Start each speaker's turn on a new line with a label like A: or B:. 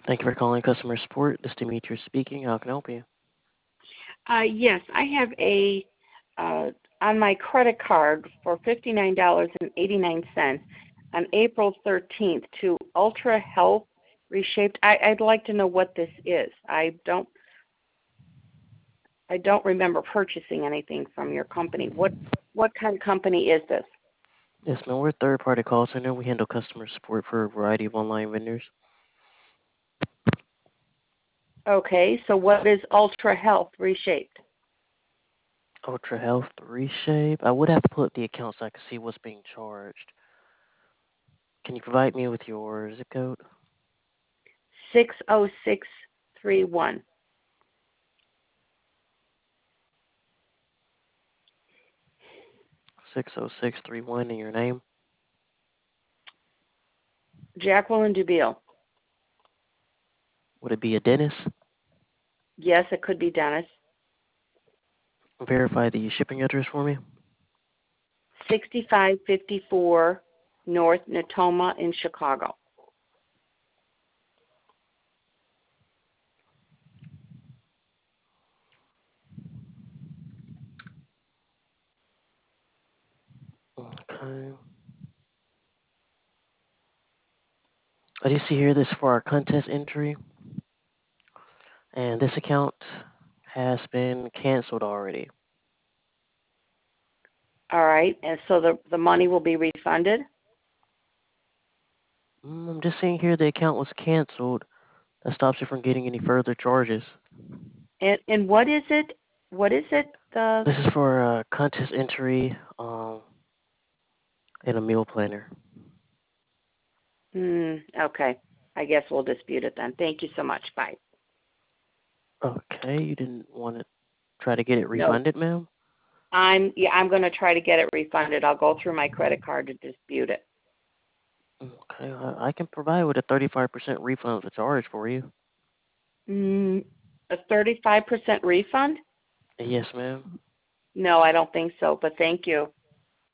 A: Thank you for calling customer support. This is Demetrius speaking. How can I help you?
B: Yes, I have a on my credit card for $59.89 on April 13th to Ultra Health Reshaped. I'd like to know what this is. I don't remember purchasing anything from your company. What kind of company is this?
A: Yes, ma'am. We're a third-party call center. We handle customer support for a variety of online vendors.
B: Okay, so what is Ultra Health Reshaped?
A: Ultra Health Reshape. I would have to pull up the account so I can see what's being charged. Can you provide me with your zip code?
B: 60631.
A: 60631 and your name?
B: Jacqueline Dubiel.
A: Would it be a Dennis?
B: Yes, it could be Dennis.
A: Verify the shipping address for me.
B: 6554 North Natoma in Chicago.
A: Okay. I do see here this for our contest entry, and this account has been canceled already.
B: All right, and so the money will be refunded?
A: I'm just seeing here the account was canceled. That stops you from getting any further charges.
B: And what is it? What is it? The
A: This is for a contest entry in a meal planner.
B: Okay. I guess we'll dispute it then. Thank you so much. Bye.
A: Okay, you didn't want to try to get it
B: No,
A: refunded, ma'am?
B: I'm going to try to get it refunded. I'll go through my credit card to dispute it.
A: Okay, I can provide with a 35% refund of the charge for you.
B: A 35% refund?
A: Yes, ma'am.
B: No, I don't think so, but thank you.